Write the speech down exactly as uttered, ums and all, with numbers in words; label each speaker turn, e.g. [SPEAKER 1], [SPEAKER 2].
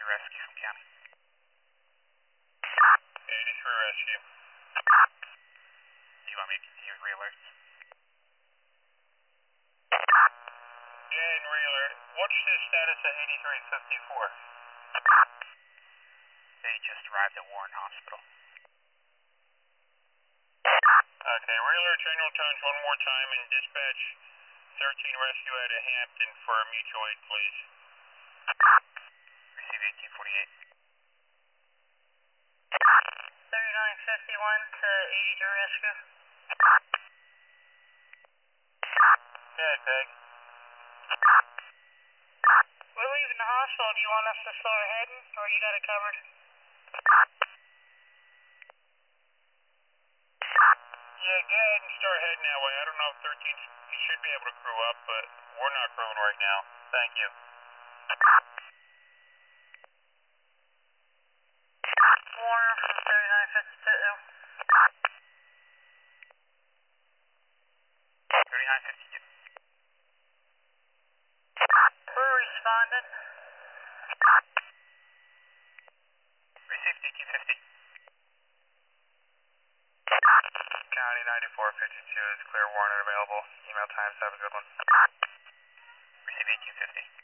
[SPEAKER 1] rescue from county.
[SPEAKER 2] eighty-three rescue.
[SPEAKER 1] Do you want me to continue with re-alerts?
[SPEAKER 2] Yeah, and re-alert. What's the status of eighty-three fifty-four?
[SPEAKER 1] They just arrived at Warren Hospital.
[SPEAKER 2] Okay, re-alert General Tones one more time and dispatch thirteen rescue out of Hampton for mutual aid, please.
[SPEAKER 1] Receive eighteen forty-eight.
[SPEAKER 3] thirty-nine fifty-one to eighty-three rescue.
[SPEAKER 2] Yeah, Peg.
[SPEAKER 3] We're leaving the hospital. Do you want us to start heading, or you got it covered?
[SPEAKER 2] Yeah, go ahead and start heading that way. I don't know if thirteen should be able to crew up, but we're not crewing right now. Thank you.
[SPEAKER 3] Warner from thirty-nine fifty-two.
[SPEAKER 1] thirty-nine fifty-two.
[SPEAKER 3] We're responding.
[SPEAKER 1] Received eighteen fifty.
[SPEAKER 2] County ninety-four fifty-two is clear, warrant available. Email times, have a good one.
[SPEAKER 1] Receive eighteen fifty.